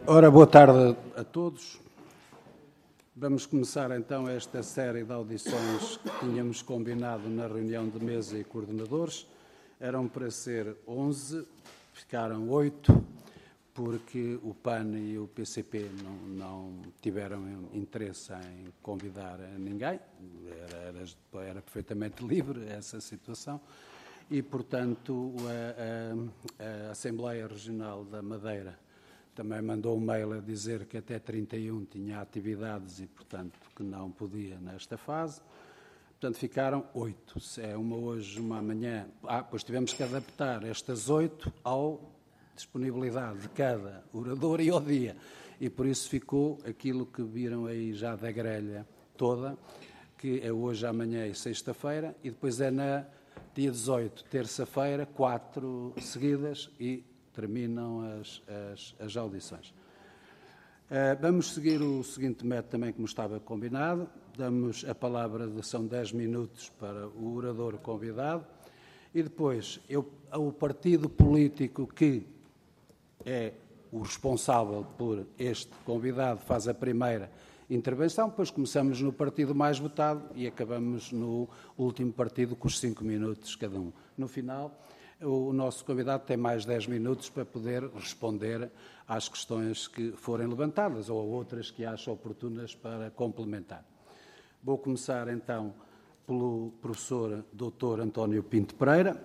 Ora, boa tarde a todos. Vamos começar então esta série de audições que tínhamos combinado na reunião de mesa e coordenadores. Eram para ser 11, ficaram 8, porque o PAN e o PCP não tiveram interesse em convidar ninguém. Era perfeitamente livre essa situação. E, portanto, a Assembleia Regional da Madeira também mandou um mail a dizer que até 31 tinha atividades e, portanto, que não podia nesta fase. Portanto, ficaram 8. É uma hoje, uma amanhã. Pois tivemos que adaptar estas 8 à disponibilidade de cada orador e ao dia. E por isso ficou aquilo que viram aí já da grelha toda, que é hoje, amanhã e sexta-feira, e depois é na dia 18, terça-feira, 4 seguidas e terminam as audições. Vamos seguir o seguinte método também, como estava combinado. Damos a palavra, são 10 minutos para o orador convidado, e depois o partido político que é o responsável por este convidado faz a primeira intervenção, depois começamos no partido mais votado e acabamos no último partido com os 5 minutos cada um. No final, o nosso convidado tem mais 10 minutos para poder responder às questões que forem levantadas ou a outras que acha oportunas para complementar. Vou começar então pelo professor Dr. António Pinto Pereira,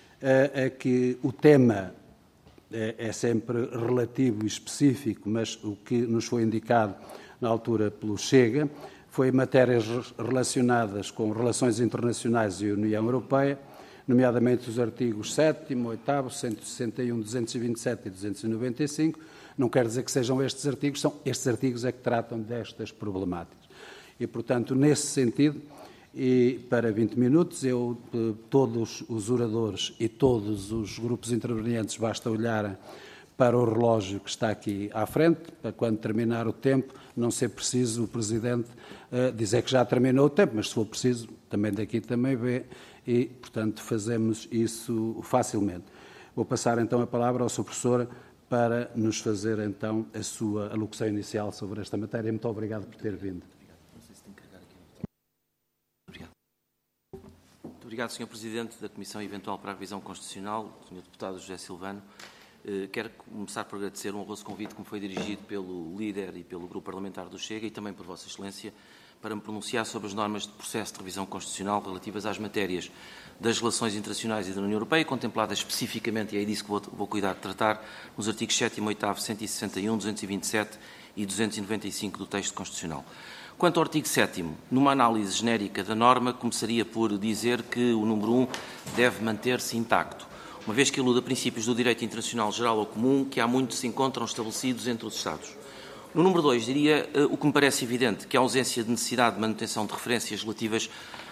que o tema é sempre relativo e específico, mas o que nos foi indicado na altura pelo Chega foi matérias relacionadas com relações internacionais e União Europeia, nomeadamente os artigos 7º, 8º, 161, 227 e 295. Não quer dizer que sejam estes artigos, são estes artigos é que tratam destas problemáticas. E, portanto, nesse sentido, e para 20 minutos, todos os oradores e todos os grupos intervenientes, basta olharem para o relógio que está aqui à frente, para quando terminar o tempo, não ser preciso o Presidente dizer que já terminou o tempo, mas se for preciso, também daqui também vê, e, portanto, fazemos isso facilmente. Vou passar então a palavra ao Sr. Professor para nos fazer então a sua alocução inicial sobre esta matéria. Muito obrigado por ter vindo. Muito obrigado, Sr. Presidente da Comissão Eventual para a Revisão Constitucional, Sr. Deputado José Silvano. Quero começar por agradecer um honroso convite que me foi dirigido pelo líder e pelo Grupo Parlamentar do Chega e também por Vossa Excelência para me pronunciar sobre as normas de processo de revisão constitucional relativas às matérias das relações internacionais e da União Europeia, contempladas especificamente, e é disso que vou cuidar de tratar, nos artigos 7º, 8º, 161, 227 e 295 do texto constitucional. Quanto ao artigo 7º, numa análise genérica da norma, começaria por dizer que o número 1 deve manter-se intacto, uma vez que eluda princípios do direito internacional geral ou comum que há muito se encontram estabelecidos entre os Estados. No número 2, diria o que me parece evidente, que a ausência de necessidade de manutenção de referências relativas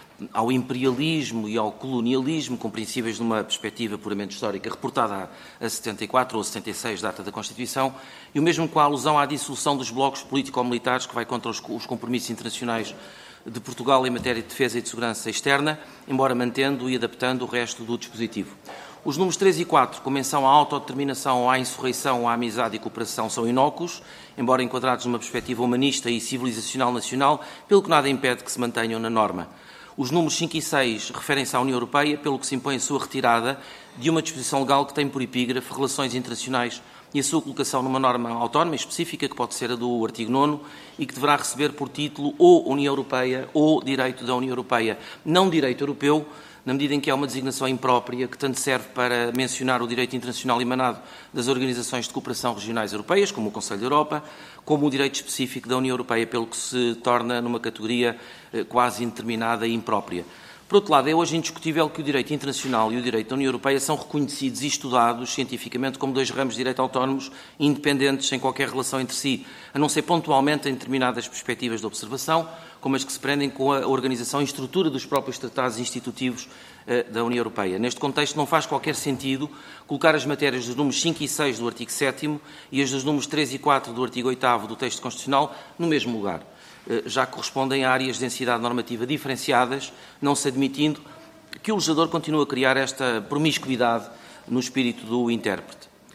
ao imperialismo e ao colonialismo, compreensíveis numa perspectiva puramente histórica, reportada a 74 ou 76, data da Constituição, e o mesmo com a alusão à dissolução dos blocos político-militares, que vai contra os compromissos internacionais de Portugal em matéria de defesa e de segurança externa, embora mantendo e adaptando o resto do dispositivo. Os números 3 e 4, com menção à autodeterminação, à insurreição, à amizade e cooperação, são inócuos, embora enquadrados numa perspectiva humanista e civilizacional nacional, pelo que nada impede que se mantenham na norma. Os números 5 e 6 referem-se à União Europeia, pelo que se impõe a sua retirada de uma disposição legal que tem por epígrafe relações internacionais e a sua colocação numa norma autónoma específica, que pode ser a do artigo 9º, e que deverá receber por título ou União Europeia ou Direito da União Europeia, não Direito Europeu, na medida em que é uma designação imprópria que tanto serve para mencionar o direito internacional emanado das organizações de cooperação regionais europeias, como o Conselho da Europa, como o direito específico da União Europeia, pelo que se torna numa categoria quase indeterminada e imprópria. Por outro lado, é hoje indiscutível que o direito internacional e o direito da União Europeia são reconhecidos e estudados cientificamente como dois ramos de direito autónomos independentes, sem qualquer relação entre si, a não ser pontualmente em determinadas perspectivas de observação, como as que se prendem com a organização e estrutura dos próprios tratados institutivos da União Europeia. Neste contexto, não faz qualquer sentido colocar as matérias dos números 5 e 6 do artigo 7º e as dos números 3 e 4 do artigo 8º do texto constitucional no mesmo lugar, já que correspondem a áreas de densidade normativa diferenciadas, não se admitindo que o legislador continue a criar esta promiscuidade no espírito do intérprete.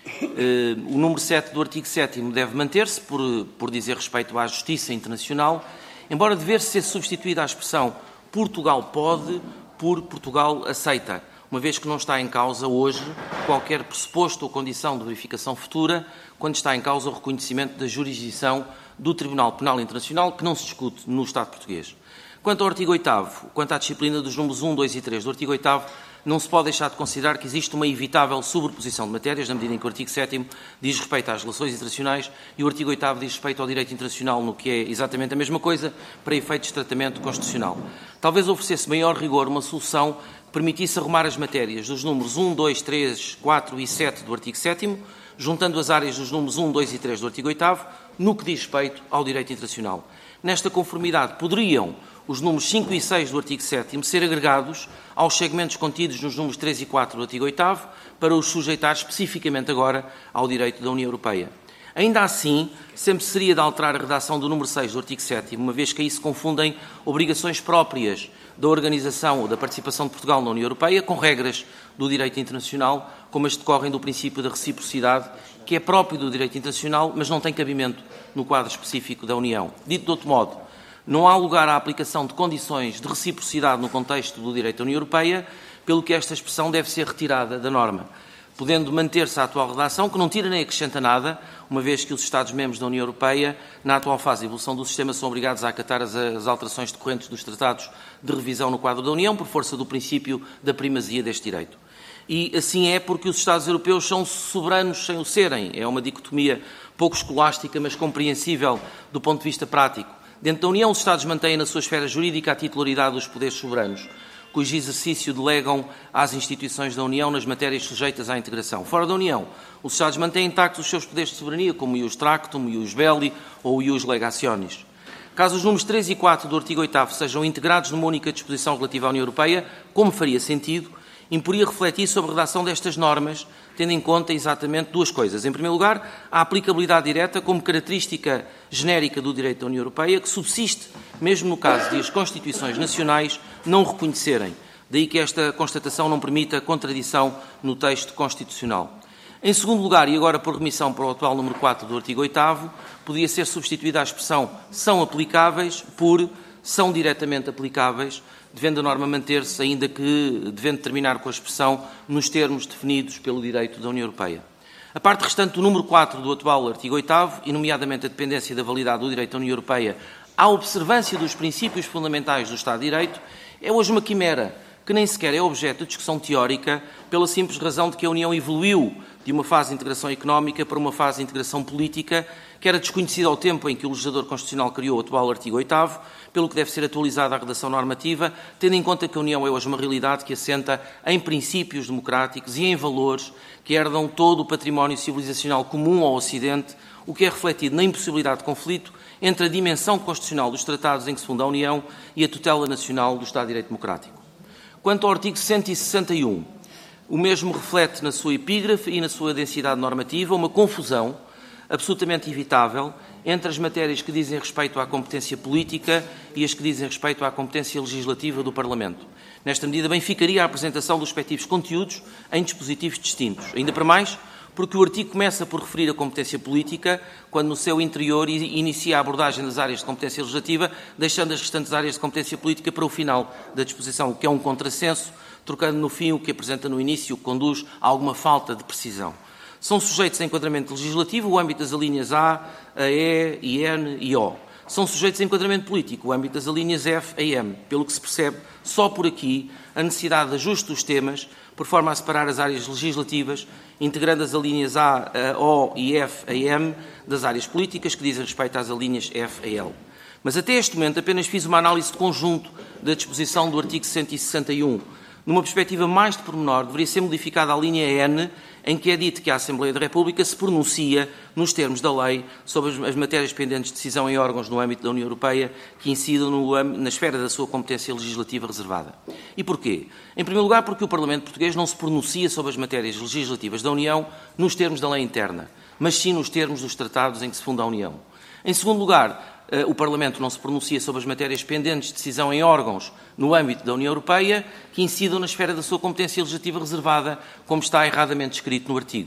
O número 7 do artigo 7º deve manter-se por dizer respeito à justiça internacional, embora devesse ser substituída a expressão Portugal pode por Portugal aceita, uma vez que não está em causa hoje qualquer pressuposto ou condição de verificação futura, quando está em causa o reconhecimento da jurisdição do Tribunal Penal Internacional, que não se discute no Estado português. Quanto ao artigo 8º, quanto à disciplina dos números 1, 2 e 3 do artigo 8º, não se pode deixar de considerar que existe uma evitável sobreposição de matérias, na medida em que o artigo 7º diz respeito às relações internacionais e o artigo 8º diz respeito ao direito internacional, no que é exatamente a mesma coisa, para efeitos de tratamento constitucional. Talvez oferecesse maior rigor uma solução que permitisse arrumar as matérias dos números 1, 2, 3, 4 e 7 do artigo 7º, juntando as áreas dos números 1, 2 e 3 do artigo 8º, no que diz respeito ao direito internacional. Nesta conformidade, poderiam os números 5 e 6 do artigo 7º ser agregados aos segmentos contidos nos números 3 e 4 do artigo 8º para os sujeitar especificamente agora ao direito da União Europeia. Ainda assim, sempre seria de alterar a redação do número 6 do artigo 7º, uma vez que aí se confundem obrigações próprias da organização ou da participação de Portugal na União Europeia com regras do direito internacional, como as decorrem do princípio da reciprocidade, que é próprio do direito internacional, mas não tem cabimento no quadro específico da União. Dito de outro modo, não há lugar à aplicação de condições de reciprocidade no contexto do direito da União Europeia, pelo que esta expressão deve ser retirada da norma, podendo manter-se a atual redação, que não tira nem acrescenta nada, uma vez que os Estados-membros da União Europeia, na atual fase de evolução do sistema, são obrigados a acatar as alterações decorrentes dos tratados de revisão no quadro da União, por força do princípio da primazia deste direito. E assim é porque os Estados europeus são soberanos sem o serem. É uma dicotomia pouco escolástica, mas compreensível do ponto de vista prático. Dentro da União, os Estados mantêm na sua esfera jurídica a titularidade dos poderes soberanos, cujo exercício delegam às instituições da União nas matérias sujeitas à integração. Fora da União, os Estados mantêm intactos os seus poderes de soberania, como o ius tractum, o ius belli ou o ius legationis. Caso os números 3 e 4 do artigo 8º sejam integrados numa única disposição relativa à União Europeia, como faria sentido, imporia refletir sobre a redação destas normas, tendo em conta exatamente duas coisas. Em primeiro lugar, a aplicabilidade direta como característica genérica do direito da União Europeia, que subsiste mesmo no caso de as Constituições nacionais não o reconhecerem. Daí que esta constatação não permita contradição no texto constitucional. Em segundo lugar, e agora por remissão para o atual número 4 do artigo 8º, podia ser substituída a expressão são aplicáveis por são diretamente aplicáveis, devendo a norma manter-se, ainda que devendo terminar com a expressão nos termos definidos pelo direito da União Europeia. A parte restante do número 4 do atual artigo 8º, e nomeadamente a dependência da validade do direito da União Europeia à observância dos princípios fundamentais do Estado de Direito, é hoje uma quimera, que nem sequer é objeto de discussão teórica, pela simples razão de que a União evoluiu de uma fase de integração económica para uma fase de integração política, que era desconhecida ao tempo em que o legislador constitucional criou o atual artigo 8º, pelo que deve ser atualizada a redação normativa, tendo em conta que a União é hoje uma realidade que assenta em princípios democráticos e em valores que herdam todo o património civilizacional comum ao Ocidente, o que é refletido na impossibilidade de conflito entre a dimensão constitucional dos tratados em que se funda a União e a tutela nacional do Estado de Direito Democrático. Quanto ao artigo 161, o mesmo reflete na sua epígrafe e na sua densidade normativa uma confusão absolutamente evitável entre as matérias que dizem respeito à competência política e as que dizem respeito à competência legislativa do Parlamento. Nesta medida, bem ficaria a apresentação dos respectivos conteúdos em dispositivos distintos. Ainda para mais, porque o artigo começa por referir a competência política, quando no seu interior inicia a abordagem das áreas de competência legislativa, deixando as restantes áreas de competência política para o final da disposição, o que é um contrassenso, trocando no fim o que apresenta no início, o que conduz a alguma falta de precisão. São sujeitos a enquadramento legislativo o âmbito das alíneas A, E, N e O. São sujeitos a enquadramento político o âmbito das alíneas F a M, pelo que se percebe só por aqui a necessidade de ajuste dos temas, por forma a separar as áreas legislativas, integrando as alíneas A, O e F a M das áreas políticas que dizem respeito às alíneas F a L. Mas até este momento apenas fiz uma análise de conjunto da disposição do artigo 161. Numa perspectiva mais de pormenor, deveria ser modificada a linha N, em que é dito que a Assembleia da República se pronuncia, nos termos da lei, sobre as matérias pendentes de decisão em órgãos no âmbito da União Europeia que incidam na esfera da sua competência legislativa reservada. E porquê? Em primeiro lugar, porque o Parlamento português não se pronuncia sobre as matérias legislativas da União nos termos da lei interna, mas sim nos termos dos tratados em que se funda a União. Em segundo lugar, o Parlamento não se pronuncia sobre as matérias pendentes de decisão em órgãos no âmbito da União Europeia que incidam na esfera da sua competência legislativa reservada, como está erradamente escrito no artigo.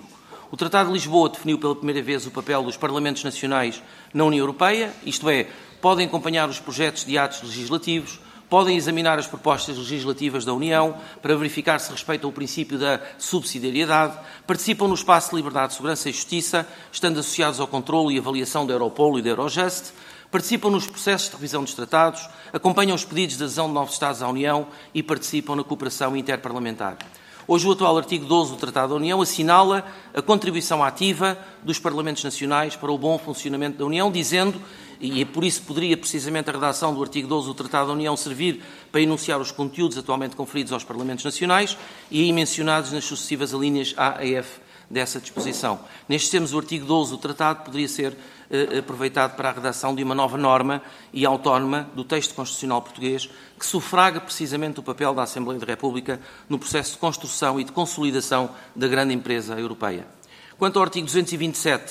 O Tratado de Lisboa definiu pela primeira vez o papel dos Parlamentos Nacionais na União Europeia, isto é, podem acompanhar os projetos de atos legislativos, podem examinar as propostas legislativas da União para verificar se respeitam o princípio da subsidiariedade, participam no espaço de liberdade, segurança e justiça, estando associados ao controle e avaliação da Europol e da Eurojust, participam nos processos de revisão dos tratados, acompanham os pedidos de adesão de novos Estados à União e participam na cooperação interparlamentar. Hoje, o atual artigo 12 do Tratado da União assinala a contribuição ativa dos Parlamentos Nacionais para o bom funcionamento da União, dizendo, e por isso poderia precisamente a redação do artigo 12 do Tratado da União servir para enunciar os conteúdos atualmente conferidos aos Parlamentos Nacionais e aí mencionados nas sucessivas alíneas A a F dessa disposição. Nestes termos, o artigo 12 do Tratado poderia ser aproveitado para a redação de uma nova norma e autónoma do texto constitucional português que sufraga precisamente o papel da Assembleia da República no processo de construção e de consolidação da grande empresa europeia. Quanto ao artigo 227,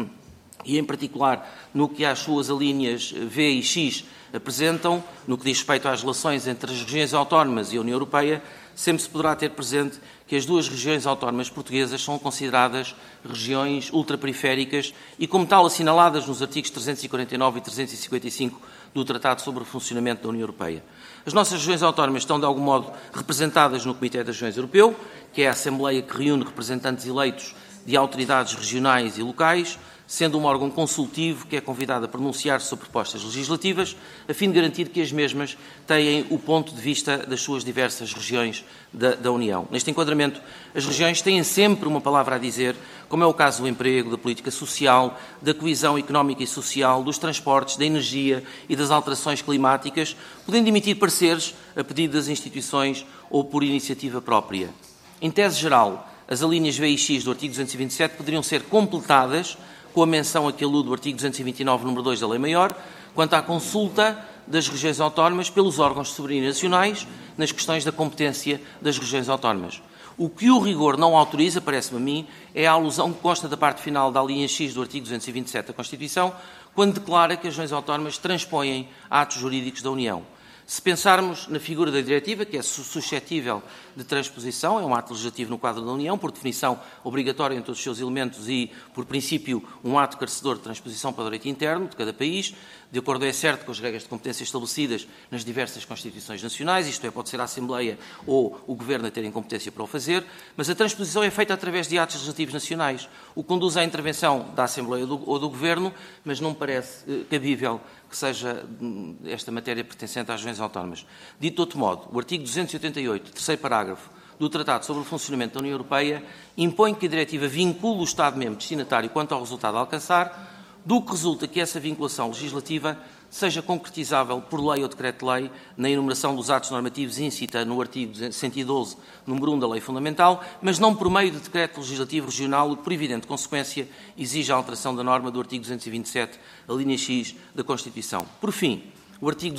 e em particular no que as suas alíneas V e X apresentam, no que diz respeito às relações entre as regiões autónomas e a União Europeia, sempre se poderá ter presente que as duas regiões autónomas portuguesas são consideradas regiões ultraperiféricas e, como tal, assinaladas nos artigos 349 e 355 do Tratado sobre o Funcionamento da União Europeia. As nossas regiões autónomas estão, de algum modo, representadas no Comitê das Regiões Europeu, que é a Assembleia que reúne representantes eleitos de autoridades regionais e locais, sendo um órgão consultivo que é convidado a pronunciar-se sobre propostas legislativas, a fim de garantir que as mesmas têm o ponto de vista das suas diversas regiões da União. Neste enquadramento, as regiões têm sempre uma palavra a dizer, como é o caso do emprego, da política social, da coesão económica e social, dos transportes, da energia e das alterações climáticas, podendo emitir pareceres a pedido das instituições ou por iniciativa própria. Em tese geral, as alíneas V e X do artigo 227 poderiam ser completadas com a menção a que alude o artigo 229, número 2 da Lei Maior, quanto à consulta das regiões autónomas pelos órgãos de soberania nacionais nas questões da competência das regiões autónomas. O que o rigor não autoriza, parece-me a mim, é a alusão que consta da parte final da linha X do artigo 227 da Constituição, quando declara que as regiões autónomas transpõem atos jurídicos da União. Se pensarmos na figura da diretiva, que é suscetível de transposição, é um ato legislativo no quadro da União, por definição obrigatório em todos os seus elementos e, por princípio, um ato carecedor de transposição para o direito interno de cada país, de acordo, é certo, com as regras de competência estabelecidas nas diversas Constituições nacionais, isto é, pode ser a Assembleia ou o Governo a terem competência para o fazer, mas a transposição é feita através de atos legislativos nacionais, o que conduz à intervenção da Assembleia ou do Governo, mas não me parece cabível que seja esta matéria pertencente às regiões autónomas. Dito de outro modo, o artigo 288, terceiro parágrafo, do Tratado sobre o Funcionamento da União Europeia impõe que a diretiva vincule o Estado-membro destinatário quanto ao resultado a alcançar, do que resulta que essa vinculação legislativa seja concretizável por lei ou decreto-lei na enumeração dos atos normativos incita no artigo 112, número 1 da Lei Fundamental, mas não por meio de decreto legislativo regional, o que, por evidente consequência, exige a alteração da norma do artigo 227, a linha X da Constituição. Por fim, o artigo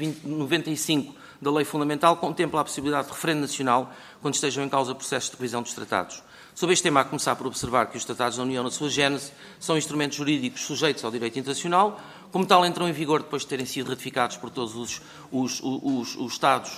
295 da Lei Fundamental contempla a possibilidade de referendo nacional quando estejam em causa processos de revisão dos tratados. Sobre este tema, há que começar por observar que os tratados da União, na sua gênese, são instrumentos jurídicos sujeitos ao direito internacional, como tal, entram em vigor depois de terem sido ratificados por todos os Estados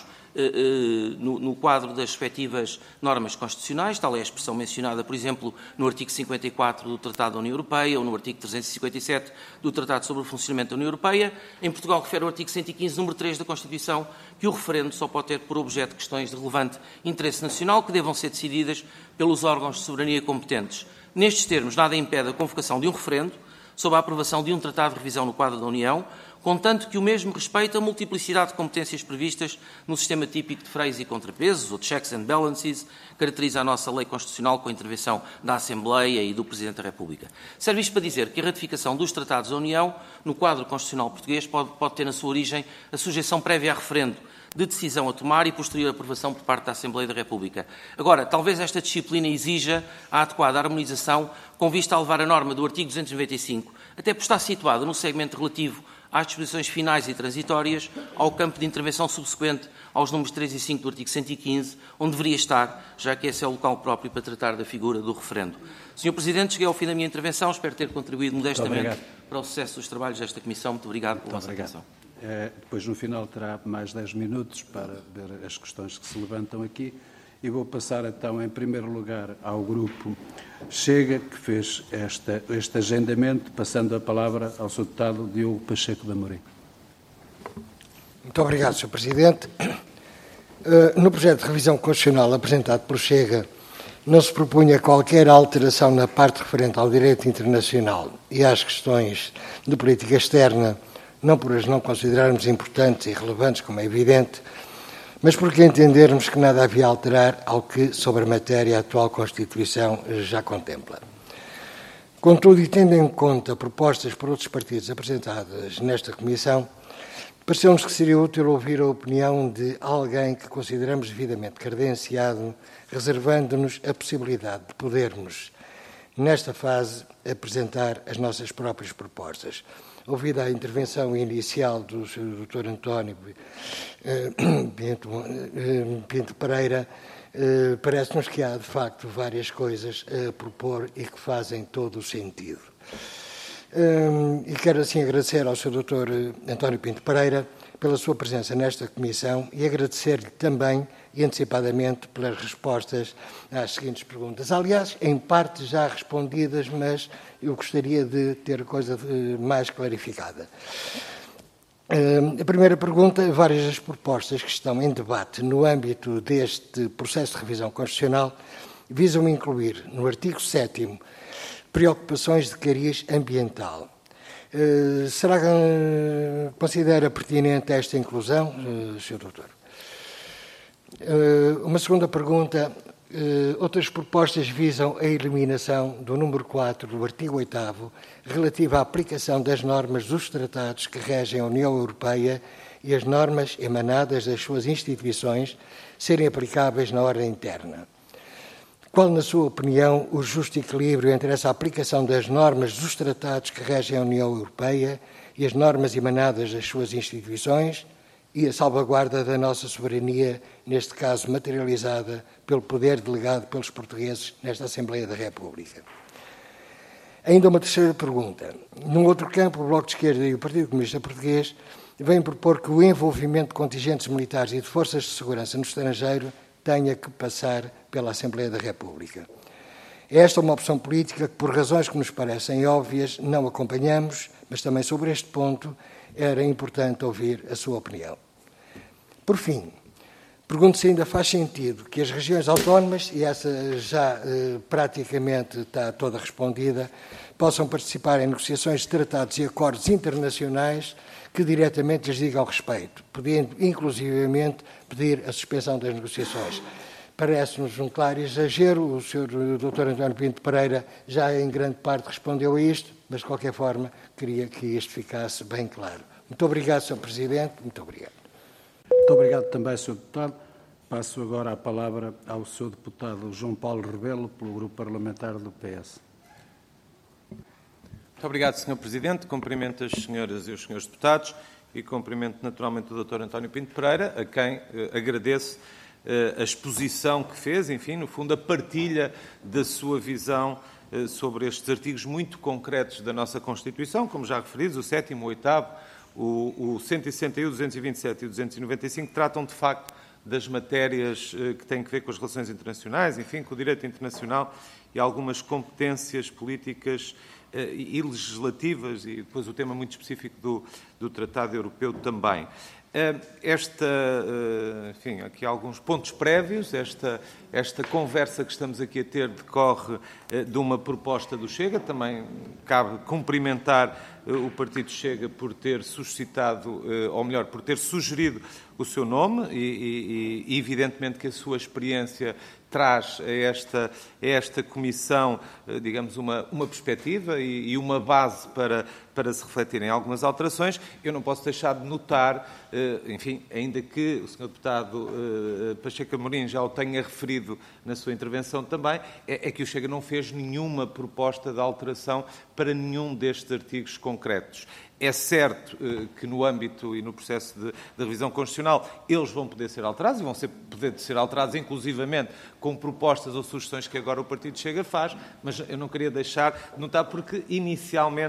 no quadro das respectivas normas constitucionais, tal é a expressão mencionada, por exemplo, no artigo 54 do Tratado da União Europeia ou no artigo 357 do Tratado sobre o Funcionamento da União Europeia. Em Portugal, refere o artigo 115, número 3 da Constituição, que o referendo só pode ter por objeto questões de relevante interesse nacional que devam ser decididas pelos órgãos de soberania competentes. Nestes termos, nada impede a convocação de um referendo sobre a aprovação de um tratado de revisão no quadro da União, contanto que o mesmo respeite a multiplicidade de competências previstas no sistema típico de freios e contrapesos, ou de checks and balances, caracteriza a nossa lei constitucional com a intervenção da Assembleia e do Presidente da República. Serve isto para dizer que a ratificação dos tratados da União, no quadro constitucional português, pode ter na sua origem a sujeição prévia a referendo, de decisão a tomar e posterior aprovação por parte da Assembleia da República. Agora, talvez esta disciplina exija a adequada harmonização com vista a levar a norma do artigo 295, até por estar situada no segmento relativo às disposições finais e transitórias, ao campo de intervenção subsequente aos números 3 e 5 do artigo 115, onde deveria estar, já que esse é o local próprio para tratar da figura do referendo. Sr. Presidente, cheguei ao fim da minha intervenção, espero ter contribuído modestamente para o sucesso dos trabalhos desta Comissão. Muito obrigado pela vossa atenção. Depois, no final, terá mais 10 minutos para ver as questões que se levantam aqui e vou passar então, em primeiro lugar, ao Grupo Chega, que fez este agendamento, passando a palavra ao Sr. Deputado Diogo Pacheco de Amorim. Muito obrigado, Sr. Presidente. No projeto de revisão constitucional apresentado pelo Chega, não se propunha qualquer alteração na parte referente ao direito internacional e às questões de política externa, não por as não considerarmos importantes e relevantes, como é evidente, mas porque entendermos que nada havia a alterar ao que, sobre a matéria, a atual Constituição já contempla. Contudo, e tendo em conta propostas por outros partidos apresentadas nesta Comissão, pareceu-nos que seria útil ouvir a opinião de alguém que consideramos devidamente credenciado, reservando-nos a possibilidade de podermos, nesta fase, apresentar as nossas próprias propostas. Ouvida a intervenção inicial do Sr. Dr. António Pinto Pereira, parece-nos que há, de facto, várias coisas a propor e que fazem todo o sentido. E quero, assim, agradecer ao Sr. Dr. António Pinto Pereira pela sua presença nesta Comissão e agradecer-lhe também e antecipadamente pelas respostas às seguintes perguntas. Aliás, em parte já respondidas, mas eu gostaria de ter a coisa mais clarificada. A primeira pergunta, várias das propostas que estão em debate no âmbito deste processo de revisão constitucional visam incluir, no artigo 7º, preocupações de cariz ambiental. Será que considera pertinente esta inclusão, Sr. Doutor? Uma segunda pergunta. Outras propostas visam a eliminação do número 4 do artigo 8º, relativo à aplicação das normas dos tratados que regem a União Europeia e as normas emanadas das suas instituições serem aplicáveis na ordem interna. Qual, na sua opinião, o justo equilíbrio entre essa aplicação das normas dos tratados que regem a União Europeia e as normas emanadas das suas instituições e a salvaguarda da nossa soberania, neste caso materializada pelo poder delegado pelos portugueses nesta Assembleia da República? Ainda uma terceira pergunta. Num outro campo, o Bloco de Esquerda e o Partido Comunista Português vêm propor que o envolvimento de contingentes militares e de forças de segurança no estrangeiro tenha que passar pela Assembleia da República. Esta é uma opção política que, por razões que nos parecem óbvias, não acompanhamos, mas também sobre este ponto era importante ouvir a sua opinião. Por fim, pergunto se ainda faz sentido que as regiões autónomas, e essa já praticamente está toda respondida, possam participar em negociações de tratados e acordos internacionais que diretamente lhes digam respeito, podendo inclusivamente pedir a suspensão das negociações. Parece-nos um claro exagero, o Sr. Dr. António Pinto Pereira já em grande parte respondeu a isto, mas de qualquer forma queria que isto ficasse bem claro. Muito obrigado, Sr. Presidente, muito obrigado. Muito obrigado também, Sr. Deputado. Passo agora a palavra ao Sr. Deputado João Paulo Rebelo, pelo Grupo Parlamentar do PS. Muito obrigado, Sr. Presidente. Cumprimento as senhoras e os senhores deputados e cumprimento naturalmente o Dr. António Pinto Pereira, a quem agradeço a exposição que fez, enfim, no fundo, a partilha da sua visão sobre estes artigos muito concretos da nossa Constituição, como já referidos, o 7º, o 8º, o 161, o 227 e o 295, tratam, de facto, das matérias que têm a ver com as relações internacionais, enfim, com o direito internacional e algumas competências políticas e legislativas, e depois o tema muito específico do Tratado Europeu também. Enfim, aqui alguns pontos prévios. Esta conversa que estamos aqui a ter decorre de uma proposta do Chega. Também cabe cumprimentar o Partido Chega por ter suscitado, ou melhor, por ter sugerido o seu nome e evidentemente que a sua experiência traz a esta comissão, digamos, uma perspectiva e uma base para se refletirem algumas alterações. Eu não posso deixar de notar, enfim, ainda que o Sr. Deputado Pacheco Amorim já o tenha referido na sua intervenção também, é que o Chega não fez nenhuma proposta de alteração para nenhum destes artigos concretos. É certo que no âmbito e no processo de revisão constitucional eles vão poder ser alterados e vão poder ser alterados inclusivamente com propostas ou sugestões que agora o Partido Chega faz, mas eu não queria deixar de notar porque inicialmente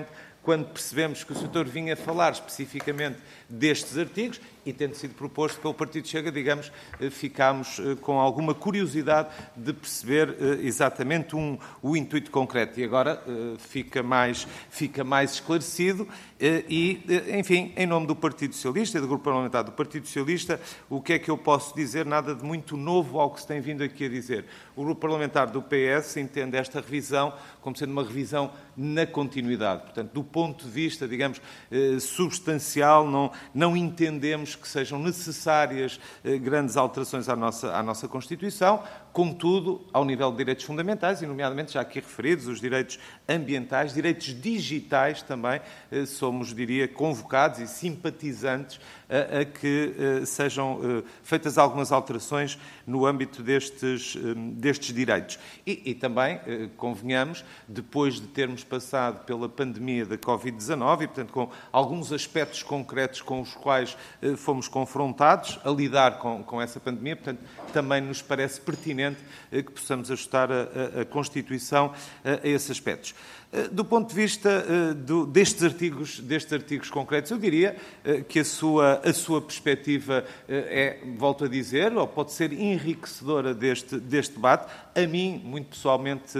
quando percebemos que o Sr. vinha falar especificamente destes artigos, e tendo sido proposto pelo Partido Chega, digamos, ficámos com alguma curiosidade de perceber exatamente o intuito concreto. E agora fica mais esclarecido e, enfim, em nome do Partido Socialista e do Grupo Parlamentar do Partido Socialista, o que é que eu posso dizer? Nada de muito novo ao que se tem vindo aqui a dizer. O Grupo Parlamentar do PS entende esta revisão como sendo uma revisão na continuidade. Portanto, do ponto de vista, digamos, substancial, não entendemos que sejam necessárias grandes alterações à nossa Constituição, contudo, ao nível de direitos fundamentais, e nomeadamente já aqui referidos, os direitos ambientais, direitos digitais também, somos, diria, convocados e simpatizantes a que sejam feitas algumas alterações no âmbito destes direitos. E também, convenhamos, depois de termos passado pela pandemia da Covid-19 e, portanto, com alguns aspectos concretos com os quais fomos confrontados a lidar com essa pandemia, portanto, também nos parece pertinente que possamos ajustar a Constituição a esses aspectos. Do ponto de vista destes artigos concretos, eu diria que a sua perspectiva volto a dizer, ou pode ser enriquecedora deste debate. A mim, muito pessoalmente,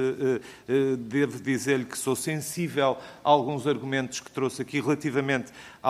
devo dizer-lhe que sou sensível a alguns argumentos que trouxe aqui relativamente a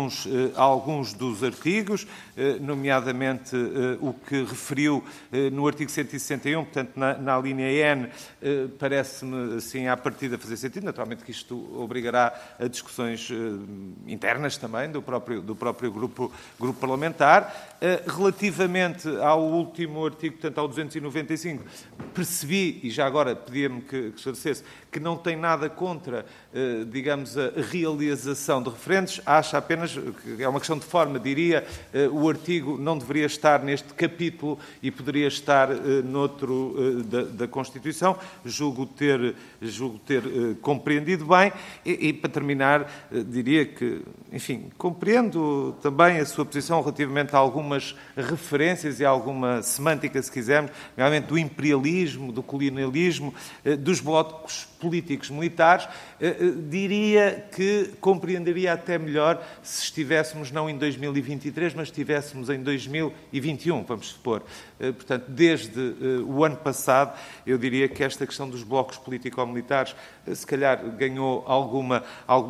alguns dos artigos, nomeadamente o que referiu no artigo 161, portanto, na linha N, parece-me, assim, à partida fazer sentido. Naturalmente que isto obrigará a discussões internas também do próprio grupo parlamentar. Relativamente ao último artigo, portanto, ao 295, percebi, e já agora pedia-me que esclarecesse, que não tem nada contra, digamos, a realização de referendos, acha apenas que é uma questão de forma, diria, o artigo não deveria estar neste capítulo e poderia estar noutro da Constituição. Julgo ter compreendido bem e, para terminar, diria que, enfim, compreendo também a sua posição relativamente a algumas referências e a alguma semântica, se quisermos, realmente do imperialismo, do colonialismo, dos blocos políticos militares. Diria que compreenderia até melhor se estivéssemos não em 2023, mas estivéssemos em 2021, vamos supor. Portanto, desde o ano passado, eu diria que esta questão dos blocos político-militares se calhar ganhou alguma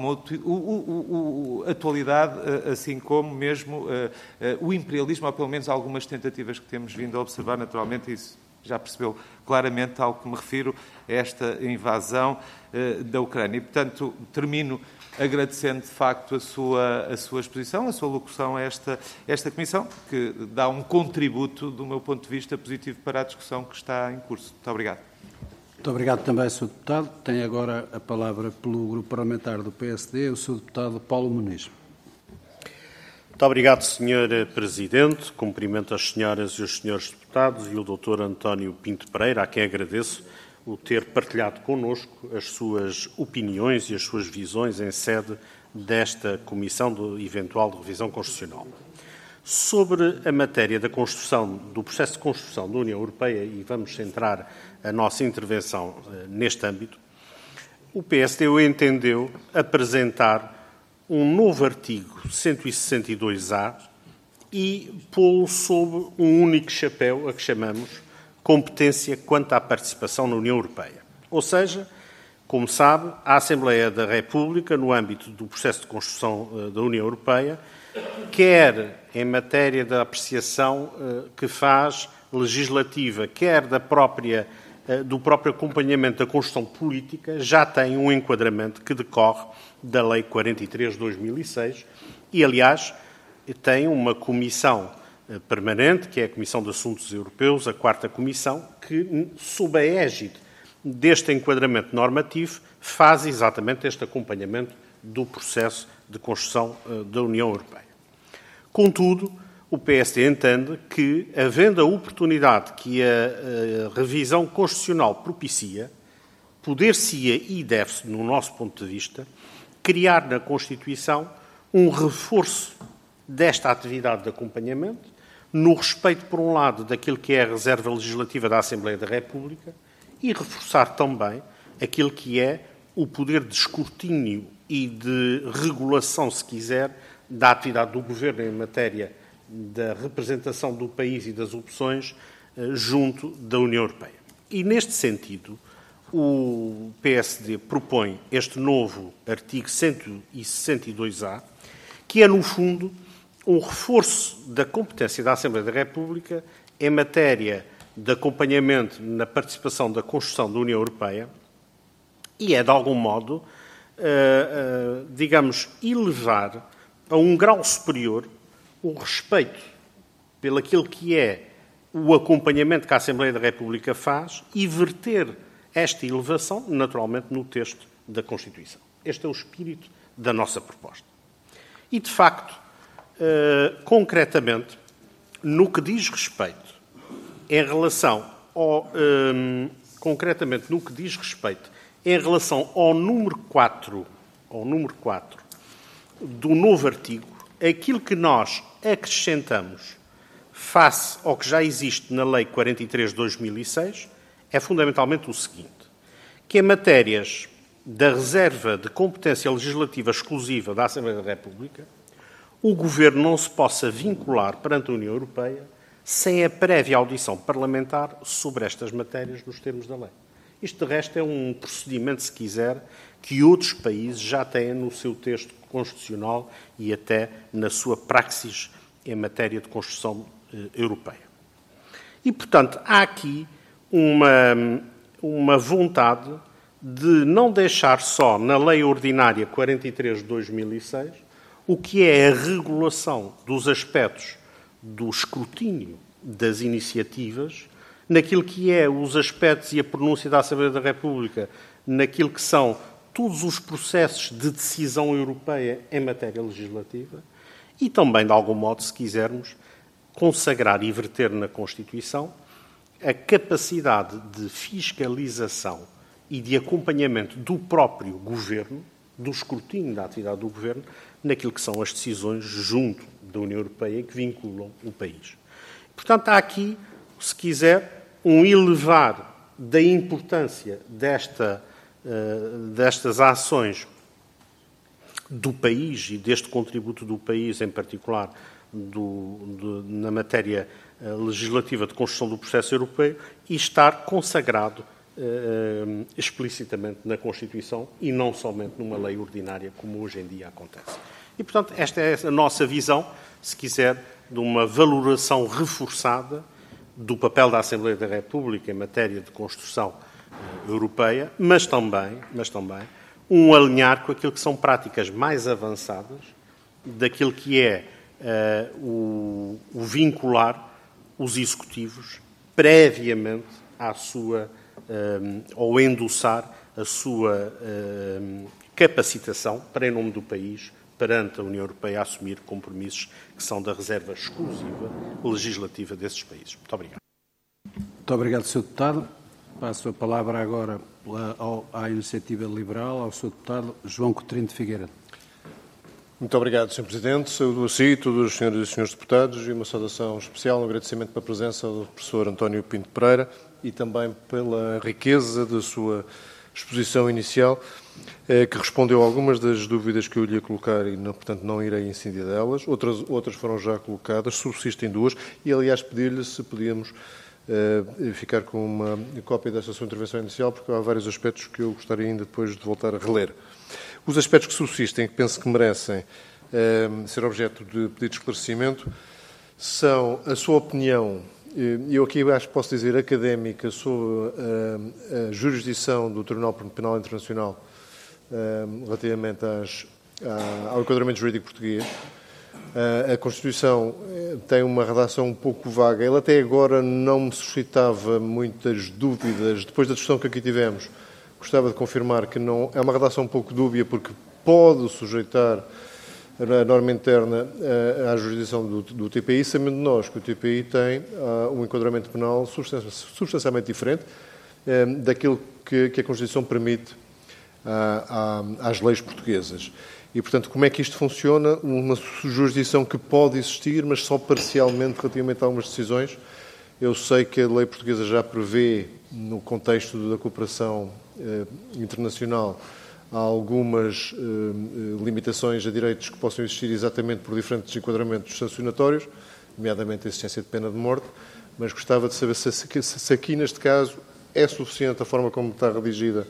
atualidade, assim como mesmo o imperialismo, ou pelo menos algumas tentativas que temos vindo a observar, naturalmente, isso já percebeu claramente ao que me refiro, a esta invasão da Ucrânia. E, portanto, termino agradecendo, de facto, a sua exposição, a sua locução a esta Comissão, que dá um contributo, do meu ponto de vista, positivo para a discussão que está em curso. Muito obrigado. Muito obrigado também, Sr. Deputado. Tem agora a palavra pelo Grupo Parlamentar do PSD, o Sr. Deputado Paulo Muniz. Muito obrigado, Sr. Presidente. Cumprimento as senhoras e os senhores deputados e o Dr. António Pinto Pereira, a quem agradeço o ter partilhado connosco as suas opiniões e as suas visões em sede desta Comissão de eventual de revisão constitucional. Sobre a matéria da construção, do processo de construção da União Europeia, e vamos centrar a nossa intervenção neste âmbito, o PSD entendeu apresentar um novo artigo 162A e pô-lo sob um único chapéu, a que chamamos competência quanto à participação na União Europeia. Ou seja, como sabe, a Assembleia da República, no âmbito do processo de construção da União Europeia, quer em matéria da apreciação que faz legislativa, quer do próprio acompanhamento da construção política, já tem um enquadramento que decorre da Lei 43 de 2006 e, aliás, tem uma comissão permanente, que é a Comissão de Assuntos Europeus, a 4ª Comissão, que, sob a égide deste enquadramento normativo, faz exatamente este acompanhamento do processo de construção da União Europeia. Contudo, o PSD entende que, havendo a oportunidade que a revisão constitucional propicia, poder-se-ia e deve-se, no nosso ponto de vista, criar na Constituição um reforço desta atividade de acompanhamento, no respeito, por um lado, daquilo que é a reserva legislativa da Assembleia da República e reforçar também aquilo que é o poder de escrutínio e de regulação, se quiser, da atividade do Governo em matéria da representação do país e das opções junto da União Europeia. E, neste sentido, o PSD propõe este novo artigo 162-A, que é, no fundo, um reforço da competência da Assembleia da República em matéria de acompanhamento na participação da construção da União Europeia e é, de algum modo, digamos, elevar a um grau superior o respeito pelo aquilo que é o acompanhamento que a Assembleia da República faz e verter esta elevação, naturalmente, no texto da Constituição. Este é o espírito da nossa proposta. E, de facto, concretamente, no que diz respeito em relação ao número 4 do novo artigo, aquilo que nós acrescentamos face ao que já existe na Lei 43 de 2006 é fundamentalmente o seguinte, que em matérias da reserva de competência legislativa exclusiva da Assembleia da República, o Governo não se possa vincular perante a União Europeia sem a prévia audição parlamentar sobre estas matérias nos termos da lei. Isto, de resto, é um procedimento, se quiser, que outros países já têm no seu texto constitucional e até na sua praxis em matéria de construção europeia. E, portanto, há aqui uma vontade de não deixar só na Lei Ordinária 43 de 2006 o que é a regulação dos aspectos do escrutínio das iniciativas, naquilo que é os aspectos e a pronúncia da Assembleia da República, naquilo que são todos os processos de decisão europeia em matéria legislativa e também, de algum modo, se quisermos, consagrar e verter na Constituição a capacidade de fiscalização e de acompanhamento do próprio Governo, do escrutínio da atividade do Governo, naquilo que são as decisões junto da União Europeia que vinculam o país. Portanto, há aqui, se quiser, um elevar da importância destas ações do país e deste contributo do país, em particular na matéria legislativa de construção do processo europeu, e estar consagrado explicitamente na Constituição e não somente numa lei ordinária, como hoje em dia acontece. E, portanto, esta é a nossa visão, se quiser, de uma valoração reforçada do papel da Assembleia da República em matéria de construção europeia, mas também um alinhar com aquilo que são práticas mais avançadas daquilo que é o vincular os executivos previamente à sua, ou endossar a sua capacitação para, em nome do país, perante a União Europeia, assumir compromissos que são da reserva exclusiva legislativa desses países. Muito obrigado. Muito obrigado, Sr. Deputado. Passo a palavra agora à Iniciativa Liberal, ao Sr. Deputado João Coutinho de Figueiredo. Muito obrigado, Sr. Presidente. Saúdo a si, todos os senhores e senhores deputados, e uma saudação especial, um agradecimento pela presença do professor António Pinto Pereira e também pela riqueza da sua exposição inicial, que respondeu a algumas das dúvidas que eu lhe ia colocar e, portanto, não irei incidir delas. Outras foram já colocadas, subsistem duas, e, aliás, pedir-lhe se podíamos ficar com uma cópia desta sua intervenção inicial, porque há vários aspectos que eu gostaria ainda depois de voltar a reler. Os aspectos que subsistem, que penso que merecem ser objeto de pedido de esclarecimento, são a sua opinião, e eu aqui acho que posso dizer académica, sobre a jurisdição do Tribunal Penal Internacional relativamente ao enquadramento jurídico português. A Constituição tem uma redação um pouco vaga. Ele até agora não me suscitava muitas dúvidas. Depois da discussão que aqui tivemos, gostava de confirmar que não é uma redação um pouco dúbia, porque pode sujeitar a norma interna à jurisdição do TPI, sabendo nós que o TPI tem um enquadramento penal substancialmente diferente daquilo que a Constituição permite às leis portuguesas. E, portanto, como é que isto funciona? Uma jurisdição que pode existir, mas só parcialmente relativamente a algumas decisões. Eu sei que a lei portuguesa já prevê, no contexto da cooperação internacional, há algumas limitações a direitos que possam existir exatamente por diferentes enquadramentos sancionatórios, nomeadamente a existência de pena de morte, mas gostava de saber se aqui, neste caso, é suficiente a forma como está redigida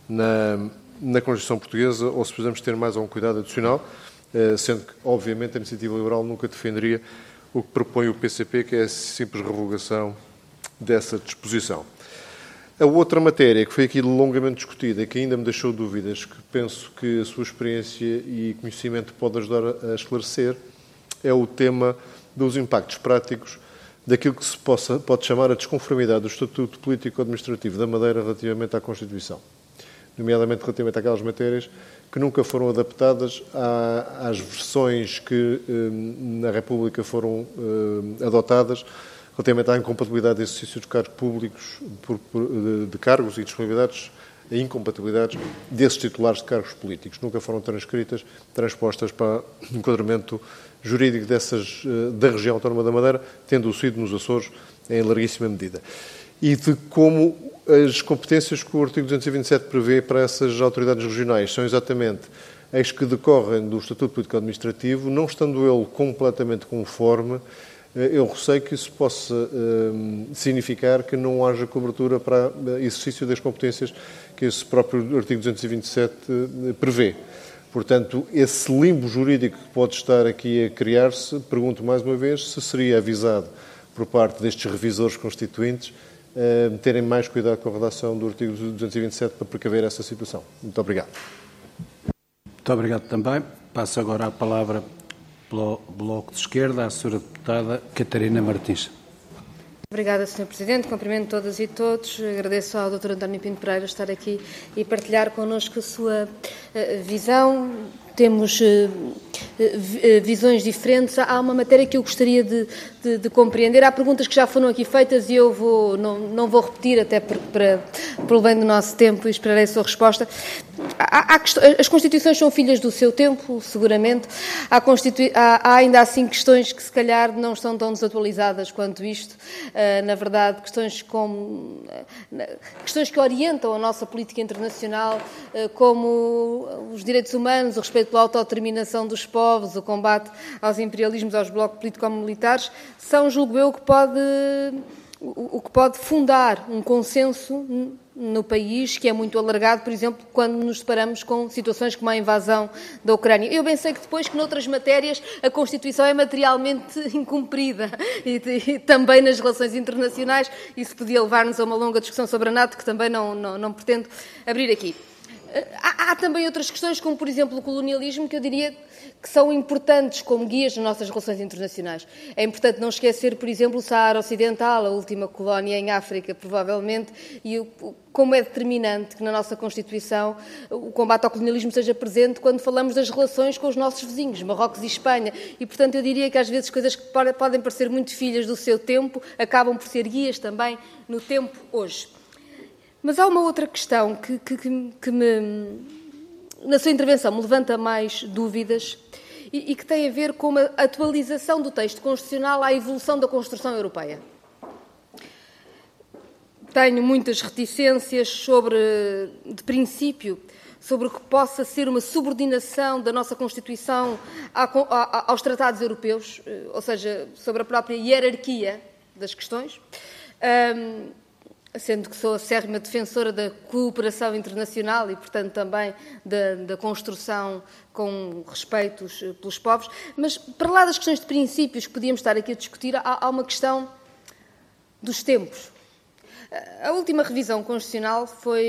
na Constituição Portuguesa ou se precisamos ter mais algum cuidado adicional, sendo que, obviamente, a Iniciativa Liberal nunca defenderia o que propõe o PCP, que é a simples revogação dessa disposição. A outra matéria que foi aqui longamente discutida e que ainda me deixou dúvidas, que penso que a sua experiência e conhecimento pode ajudar a esclarecer, é o tema dos impactos práticos daquilo que se pode chamar a desconformidade do Estatuto Político-Administrativo da Madeira relativamente à Constituição, nomeadamente relativamente àquelas matérias que nunca foram adaptadas às versões que na República foram adotadas relativamente à incompatibilidade de exercício de cargos públicos, de cargos e disponibilidades a incompatibilidades desses titulares de cargos políticos. Nunca foram transpostas para o enquadramento jurídico da região autónoma da Madeira, tendo sido nos Açores em larguíssima medida. E de como as competências que o artigo 227 prevê para essas autoridades regionais são exatamente as que decorrem do Estatuto Político-Administrativo, não estando ele completamente conforme, eu receio que isso possa significar que não haja cobertura para exercício das competências que esse próprio artigo 227 prevê. Portanto, esse limbo jurídico que pode estar aqui a criar-se, pergunto mais uma vez se seria avisado por parte destes revisores constituintes terem mais cuidado com a redação do artigo 227 para precaver essa situação. Muito obrigado. Muito obrigado também. Passo agora a palavra pelo Bloco de Esquerda à Sra. Deputada Catarina Martins. Obrigada, Sr. Presidente. Cumprimento todas e todos. Agradeço ao Dr. António Pinto Pereira estar aqui e partilhar connosco a sua visão. Temos visões diferentes. Há uma matéria que eu gostaria de compreender. Há perguntas que já foram aqui feitas e eu não vou repetir, até pelo bem do nosso tempo, e esperarei a sua resposta. As Constituições são filhas do seu tempo, seguramente. Há ainda assim questões que, se calhar, não estão tão desatualizadas quanto isto. Na verdade, questões que orientam a nossa política internacional, como os direitos humanos, o respeito pela autodeterminação dos povos, o combate aos imperialismos, aos blocos político-militares, são, julgo eu, o que pode fundar um consenso no país, que é muito alargado, por exemplo, quando nos deparamos com situações como a invasão da Ucrânia. Eu bem sei que depois, que noutras matérias, a Constituição é materialmente incumprida e também nas relações internacionais. Isso podia levar-nos a uma longa discussão sobre a NATO, que também não pretendo abrir aqui. Há também outras questões, como, por exemplo, o colonialismo, que eu diria que são importantes como guias nas nossas relações internacionais. É importante não esquecer, por exemplo, o Saara Ocidental, a última colónia em África, provavelmente, e como é determinante que na nossa Constituição o combate ao colonialismo seja presente quando falamos das relações com os nossos vizinhos, Marrocos e Espanha. E, portanto, eu diria que às vezes coisas que podem parecer muito filhas do seu tempo acabam por ser guias também no tempo hoje. Mas há uma outra questão que na sua intervenção me levanta mais dúvidas e que tem a ver com a atualização do texto constitucional à evolução da construção europeia. Tenho muitas reticências de princípio, sobre o que possa ser uma subordinação da nossa Constituição aos tratados europeus, ou seja, sobre a própria hierarquia das questões. Sendo que sou acérrima defensora da cooperação internacional e, portanto, também da construção com respeitos pelos povos. Mas, para lá das questões de princípios que podíamos estar aqui a discutir, há uma questão dos tempos. A última revisão constitucional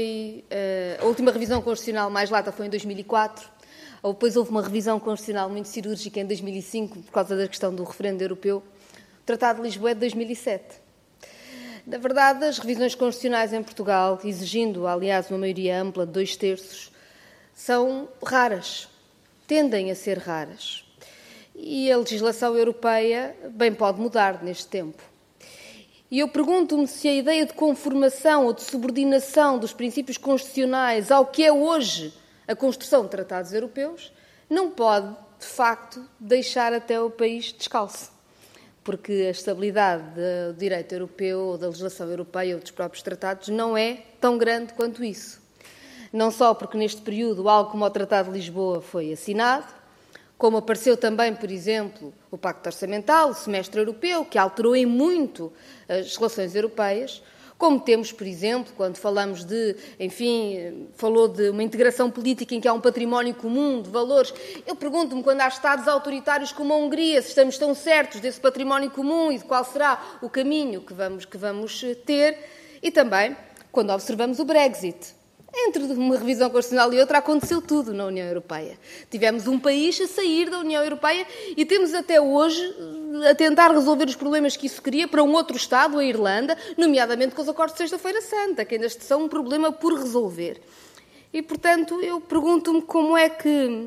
mais lata foi em 2004. Depois houve uma revisão constitucional muito cirúrgica em 2005, por causa da questão do referendo europeu. O Tratado de Lisboa é de 2007. Na verdade, as revisões constitucionais em Portugal, exigindo, aliás, uma maioria ampla de 2/3, são raras, tendem a ser raras. E a legislação europeia bem pode mudar neste tempo. E eu pergunto-me se a ideia de conformação ou de subordinação dos princípios constitucionais ao que é hoje a construção de tratados europeus não pode, de facto, deixar até o país descalço. Porque a estabilidade do direito europeu, ou da legislação europeia, ou dos próprios tratados, não é tão grande quanto isso. não só porque neste período algo como o Tratado de Lisboa foi assinado, como apareceu também, por exemplo, o Pacto Orçamental, o Semestre Europeu, que alterou em muito as relações europeias, como temos, por exemplo, quando falamos de, enfim, falou de uma integração política em que há um património comum de valores. Eu pergunto-me, quando há Estados autoritários como a Hungria, se estamos tão certos desse património comum e de qual será o caminho que vamos ter, e também quando observamos o Brexit. Entre uma revisão constitucional e outra aconteceu tudo na União Europeia. Tivemos um país a sair da União Europeia e temos até hoje a tentar resolver os problemas que isso cria para um outro Estado, a Irlanda, nomeadamente com os acordos de Sexta-feira Santa, que ainda são um problema por resolver. E, portanto, eu pergunto-me como é que...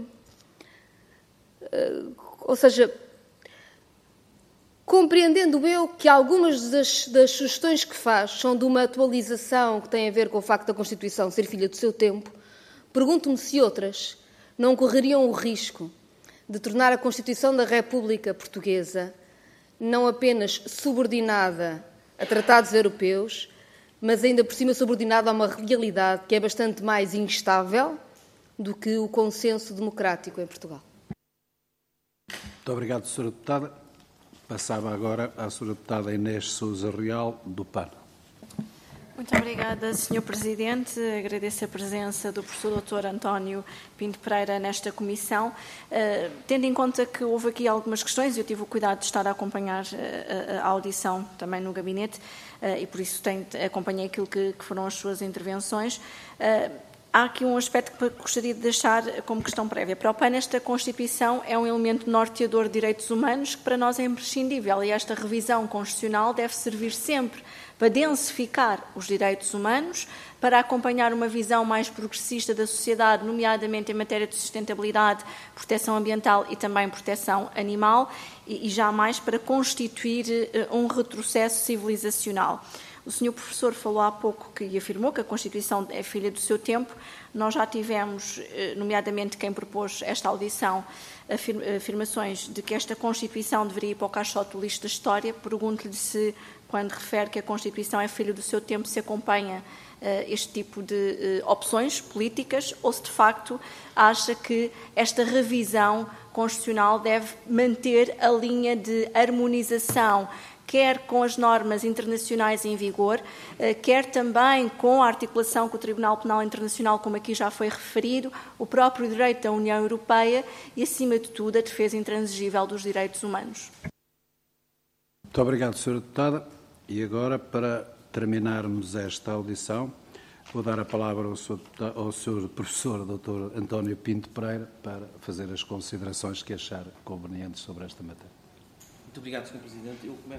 Ou seja, compreendendo eu que algumas das sugestões que faz são de uma atualização que tem a ver com o facto da Constituição ser filha do seu tempo, pergunto-me se outras não correriam o risco de tornar a Constituição da República Portuguesa não apenas subordinada a tratados europeus, mas ainda por cima subordinada a uma realidade que é bastante mais instável do que o consenso democrático em Portugal. Muito obrigado, Sra. Deputada. Passava agora à Sra. Deputada Inês Sousa Real, do PAN. Muito obrigada, Sr. Presidente. Agradeço a presença do professor Dr. António Pinto Pereira nesta comissão. Tendo em conta que houve aqui algumas questões, eu tive o cuidado de estar a acompanhar a audição também no gabinete e por isso acompanhei aquilo que foram as suas intervenções. Há aqui um aspecto que gostaria de deixar como questão prévia. Para o PAN, esta Constituição é um elemento norteador de direitos humanos que para nós é imprescindível e esta revisão constitucional deve servir sempre para densificar os direitos humanos, para acompanhar uma visão mais progressista da sociedade, nomeadamente em matéria de sustentabilidade, proteção ambiental e também proteção animal, e jamais para constituir um retrocesso civilizacional. O Sr. Professor falou há pouco e afirmou que a Constituição é filha do seu tempo. Nós já tivemos, nomeadamente quem propôs esta audição, afirmações de que esta Constituição deveria ir para o caixote do lixo da história. Pergunto-lhe se, quando refere que a Constituição é filha do seu tempo, se acompanha este tipo de opções políticas ou se, de facto, acha que esta revisão constitucional deve manter a linha de harmonização quer com as normas internacionais em vigor, quer também com a articulação com o Tribunal Penal Internacional, como aqui já foi referido, o próprio direito da União Europeia e, acima de tudo, a defesa intransigível dos direitos humanos. Muito obrigado, Sra. Deputada. E agora, para terminarmos esta audição, vou dar a palavra ao Sr. Professor Dr. António Pinto Pereira para fazer as considerações que achar convenientes sobre esta matéria. Muito obrigado, Sr. Presidente. Eu começo.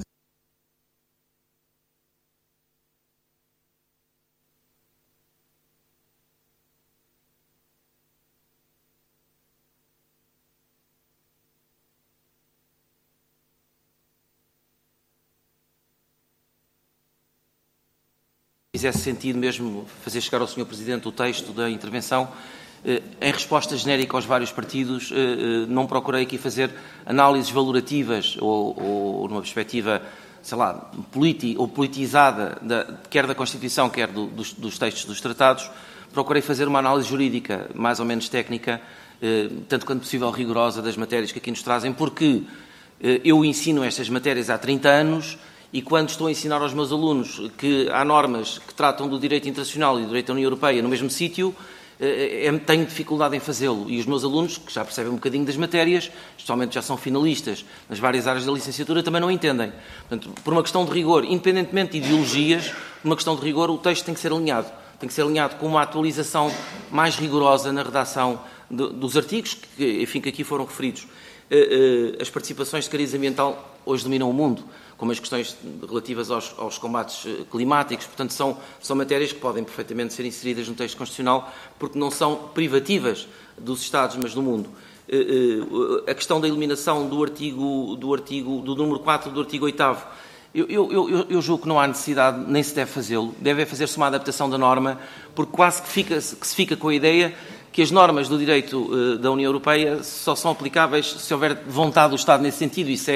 Fizesse sentido mesmo fazer chegar ao Sr. Presidente o texto da intervenção. Em resposta genérica aos vários partidos, não procurei aqui fazer análises valorativas ou numa perspectiva, sei lá, politizada, quer da Constituição, quer dos textos dos tratados. Procurei fazer uma análise jurídica mais ou menos técnica, tanto quanto possível rigorosa das matérias que aqui nos trazem, porque eu ensino estas matérias há 30 anos e quando estou a ensinar aos meus alunos que há normas que tratam do direito internacional e do direito da União Europeia no mesmo sítio, tenho dificuldade em fazê-lo. E os meus alunos, que já percebem um bocadinho das matérias, especialmente já são finalistas nas várias áreas da licenciatura, também não entendem. Portanto, por uma questão de rigor, independentemente de ideologias, por uma questão de rigor, o texto tem que ser alinhado. Tem que ser alinhado com uma atualização mais rigorosa na redação dos artigos, que aqui foram referidos. As participações de cariz ambiental hoje dominam o mundo, como as questões relativas aos combates climáticos. Portanto, são matérias que podem perfeitamente ser inseridas no texto constitucional porque não são privativas dos Estados, mas do mundo. A questão da eliminação do número 4 do artigo 8º, eu julgo que não há necessidade, nem se deve fazê-lo. Deve fazer-se uma adaptação da norma, porque quase que se fica com a ideia que as normas do direito da União Europeia só são aplicáveis se houver vontade do Estado nesse sentido. Isso é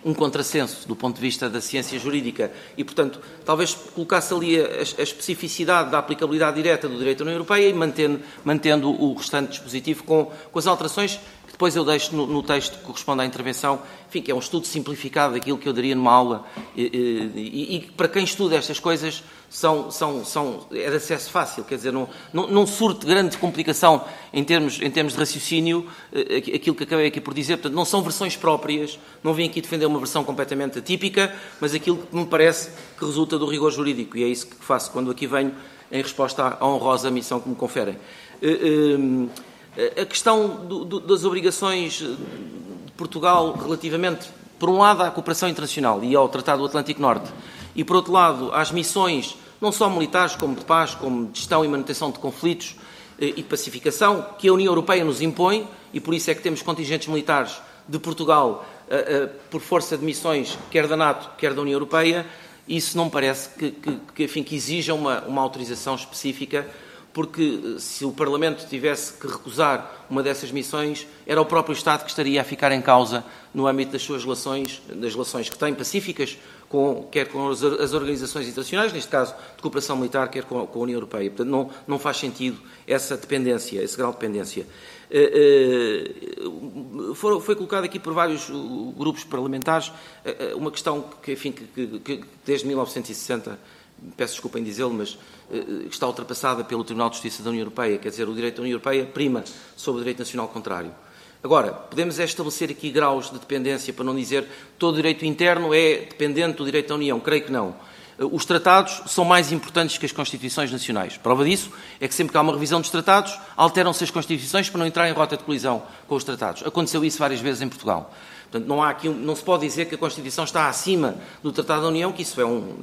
um contrassenso do ponto de vista da ciência jurídica e, portanto, talvez colocasse ali a especificidade da aplicabilidade direta do direito da União Europeia e mantendo o restante dispositivo com as alterações que depois eu deixo no texto que corresponde à intervenção, enfim, que é um estudo simplificado daquilo que eu daria numa aula e para quem estuda estas coisas é de acesso fácil, quer dizer, não surte grande complicação em termos de raciocínio aquilo que acabei aqui por dizer. Portanto, não são versões próprias, não vim aqui defender uma versão completamente atípica, mas aquilo que me parece que resulta do rigor jurídico, e é isso que faço quando aqui venho em resposta à honrosa missão que me conferem. A questão das obrigações de Portugal relativamente, por um lado, à cooperação internacional e ao Tratado do Atlântico Norte, e, por outro lado, às missões, não só militares, como de paz, como de gestão e manutenção de conflitos e de pacificação, que a União Europeia nos impõe, e por isso é que temos contingentes militares de Portugal por força de missões, quer da NATO, quer da União Europeia. Isso não me parece que exija uma autorização específica, porque se o Parlamento tivesse que recusar uma dessas missões, era o próprio Estado que estaria a ficar em causa no âmbito das suas relações, das relações que tem pacíficas, quer com as organizações internacionais, neste caso de cooperação militar, quer com a União Europeia. Portanto, não faz sentido essa dependência, esse grau de dependência. Foi colocada aqui por vários grupos parlamentares uma questão que desde 1960, peço desculpa em dizê-lo, mas está ultrapassada pelo Tribunal de Justiça da União Europeia, quer dizer, o direito da União Europeia prima sobre o direito nacional contrário. Agora, podemos estabelecer aqui graus de dependência, para não dizer todo o direito interno é dependente do direito da União, creio que não. Os tratados são mais importantes que as Constituições nacionais. Prova disso é que sempre que há uma revisão dos tratados, alteram-se as Constituições para não entrar em rota de colisão com os tratados. Aconteceu isso várias vezes em Portugal. Portanto, não se pode dizer que a Constituição está acima do Tratado da União, que isso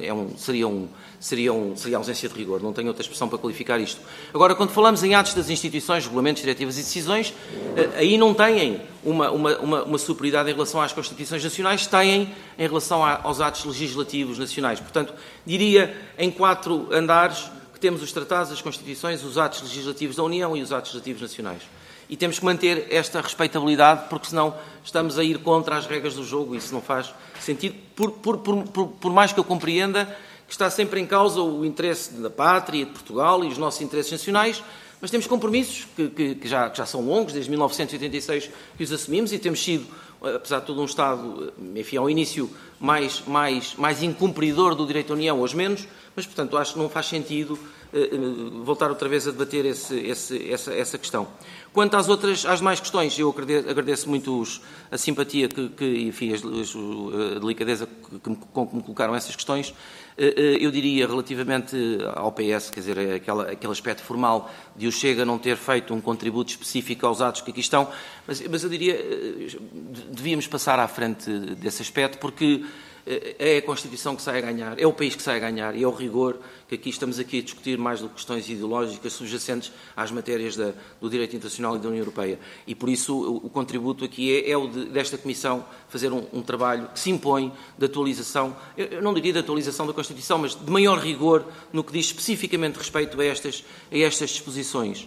seria ausência de rigor. Não tenho outra expressão para qualificar isto. Agora, quando falamos em atos das instituições, regulamentos, diretivas e decisões, aí não têm uma superioridade em relação às Constituições nacionais, têm em relação aos atos legislativos nacionais. Portanto, diria em 4 andares que temos os tratados, as Constituições, os atos legislativos da União e os atos legislativos nacionais. E temos que manter esta respeitabilidade, porque senão estamos a ir contra as regras do jogo e isso não faz sentido, por mais que eu compreenda que está sempre em causa o interesse da pátria, de Portugal e os nossos interesses nacionais, mas temos compromissos que já são longos, desde 1986 que os assumimos, e temos sido, apesar de tudo, um Estado, enfim, ao início mais incumpridor do direito da União, hoje menos, mas, portanto, acho que não faz sentido voltar outra vez a debater essa questão. Quanto às demais questões, eu agradeço muito a simpatia enfim, a delicadeza que me colocaram essas questões. Eu diria, relativamente ao PS, quer dizer, aquele aspecto formal de o Chega não ter feito um contributo específico aos atos que aqui estão, mas eu diria, devíamos passar à frente desse aspecto, porque é a Constituição que sai a ganhar, é o país que sai a ganhar e é o rigor que aqui estamos a discutir mais do que questões ideológicas subjacentes às matérias do direito internacional e da União Europeia. E por isso o contributo aqui é o desta Comissão fazer um trabalho que se impõe de atualização, eu não diria de atualização da Constituição, mas de maior rigor no que diz especificamente respeito a estas disposições.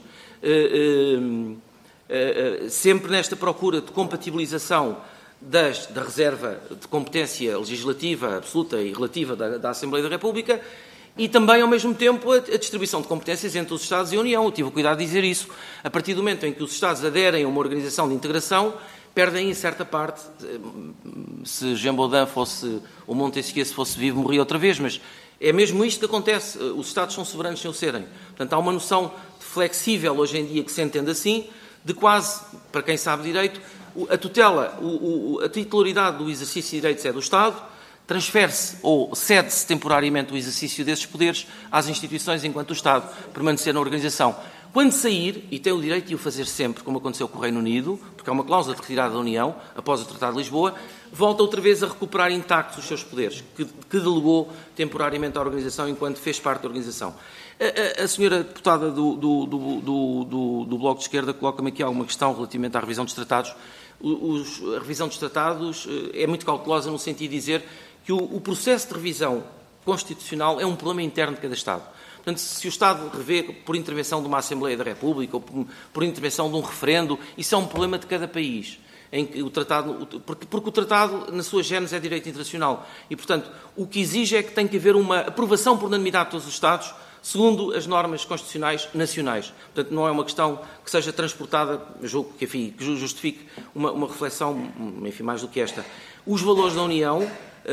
Sempre nesta procura de compatibilização da reserva de competência legislativa absoluta e relativa da Assembleia da República e também, ao mesmo tempo, a distribuição de competências entre os Estados e a União. Eu tive o cuidado de dizer isso. A partir do momento em que os Estados aderem a uma organização de integração, perdem, em certa parte, se Jean Baudin fosse, ou Montesquieu se fosse vivo, morria outra vez, mas é mesmo isto que acontece. Os Estados são soberanos sem o serem. Portanto, há uma noção flexível, hoje em dia, que se entende assim, de quase, para quem sabe direito, a tutela, a titularidade do exercício de direitos é do Estado, transfere-se ou cede-se temporariamente o exercício desses poderes às instituições enquanto o Estado permanecer na organização. Quando sair, e tem o direito de o fazer sempre, como aconteceu com o Reino Unido, porque há uma cláusula de retirada da União, após o Tratado de Lisboa, volta outra vez a recuperar intactos os seus poderes, que delegou temporariamente à organização enquanto fez parte da organização. A senhora deputada do Bloco de Esquerda coloca-me aqui alguma questão relativamente à revisão dos tratados. A revisão dos tratados é muito cautelosa no sentido de dizer que o processo de revisão constitucional é um problema interno de cada Estado. Portanto, se o Estado revê por intervenção de uma Assembleia da República ou por intervenção de um referendo, isso é um problema de cada país. em que o tratado, porque o tratado, na sua gênese, é direito internacional. E, portanto, o que exige é que tem que haver uma aprovação por unanimidade de todos os Estados, segundo as normas constitucionais nacionais. Portanto, não é uma questão que seja transportada, julgo que, enfim, que justifique uma reflexão, enfim, mais do que esta. Os valores da União,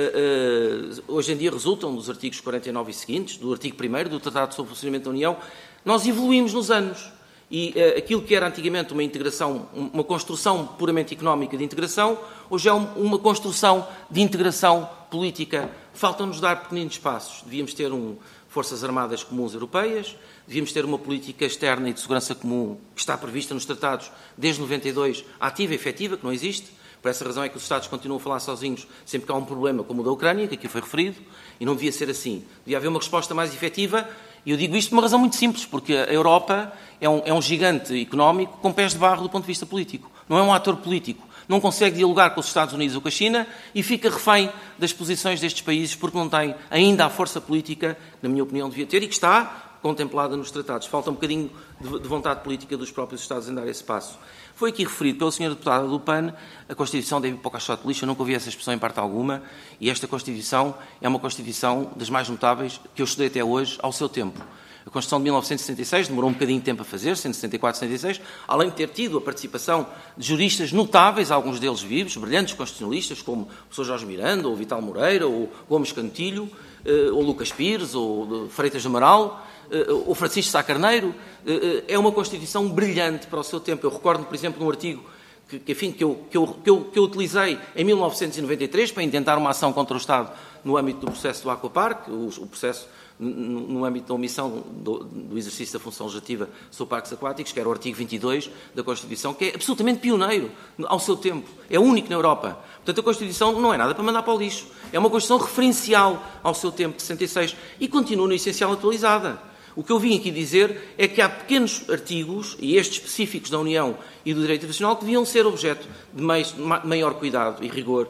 hoje em dia, resultam dos artigos 49 e seguintes, do artigo 1º do Tratado sobre o Funcionamento da União. Nós evoluímos nos anos. E aquilo que era antigamente uma integração, uma construção puramente económica de integração, hoje é uma construção de integração política. Faltam-nos dar pequeninos passos. Devíamos ter Forças Armadas Comuns Europeias, devíamos ter uma política externa e de segurança comum que está prevista nos tratados desde 92, ativa e efetiva, que não existe. Por essa razão é que os Estados continuam a falar sozinhos sempre que há um problema como o da Ucrânia, que aqui foi referido, e não devia ser assim. Devia haver uma resposta mais efetiva, e eu digo isto por uma razão muito simples, porque a Europa é um gigante económico com pés de barro do ponto de vista político. Não é um ator político. Não consegue dialogar com os Estados Unidos ou com a China e fica refém das posições destes países porque não tem ainda a força política, na minha opinião, devia ter e que está contemplada nos tratados. Falta um bocadinho de vontade política dos próprios Estados em dar esse passo. Foi aqui referido pela senhora deputada do PAN a Constituição deve ir para o caixote de lixo. Eu nunca ouvi essa expressão em parte alguma e esta Constituição é uma Constituição das mais notáveis que eu estudei até hoje ao seu tempo. A Constituição de 1976 demorou um bocadinho de tempo a fazer, 174, 76, além de ter tido a participação de juristas notáveis, alguns deles vivos, brilhantes constitucionalistas, como o professor Jorge Miranda, ou Vital Moreira, ou Gomes Cantilho, ou Lucas Pires, ou Freitas do Amaral, ou Francisco Sá Carneiro. É uma Constituição brilhante para o seu tempo. Eu recordo, por exemplo, num artigo que eu utilizei em 1993 para intentar uma ação contra o Estado no âmbito do processo do Aquapark, o processo no âmbito da omissão do exercício da função legislativa sobre parques aquáticos, que era o artigo 22 da Constituição, que é absolutamente pioneiro ao seu tempo. É único na Europa. Portanto, a Constituição não é nada para mandar para o lixo. É uma Constituição referencial ao seu tempo, de 66, e continua no essencial atualizada. O que eu vim aqui dizer é que há pequenos artigos, e estes específicos da União e do Direito Internacional, que deviam ser objeto de maior cuidado e rigor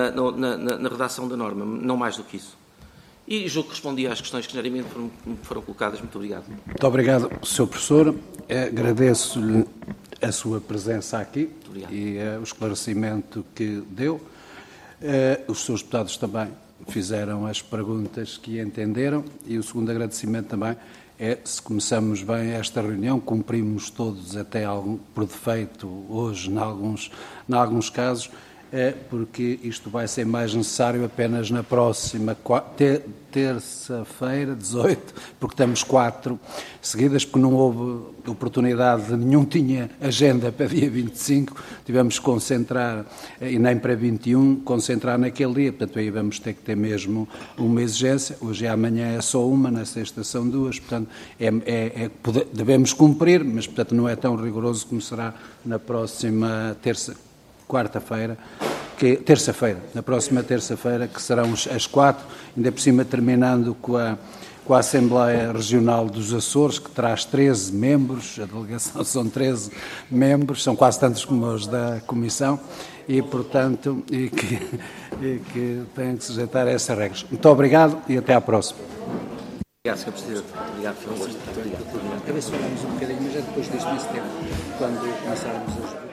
na redação da norma, não mais do que isso. E julgo que respondi às questões que genericamente foram colocadas. Muito obrigado. Muito obrigado, Sr. Professor. Agradeço-lhe a sua presença aqui e o esclarecimento que deu. Os seus deputados também fizeram as perguntas que entenderam e o segundo agradecimento também é, se começamos bem esta reunião, cumprimos todos até por defeito hoje, em alguns casos, porque isto vai ser mais necessário apenas na próxima terça-feira, 18, porque temos 4 seguidas, porque não houve oportunidade, nenhum tinha agenda para dia 25, tivemos que concentrar, e nem para 21, concentrar naquele dia, portanto aí vamos ter que ter mesmo uma exigência, hoje e amanhã é só uma, na sexta são 2, portanto devemos cumprir, mas portanto não é tão rigoroso como será na próxima terça-feira, na próxima terça-feira, que serão as 4, ainda por cima terminando com a Assembleia Regional dos Açores, que traz 13 membros, a delegação são 13 membros, são quase tantos como os da Comissão, e, portanto, que têm que sujeitar a essas regras. Muito obrigado e até à próxima. Obrigado, Sr. Presidente. Obrigado, foi um gosto. Muito obrigado. A ver se falamos um bocadinho, mas é depois deste tempo, quando começarmos as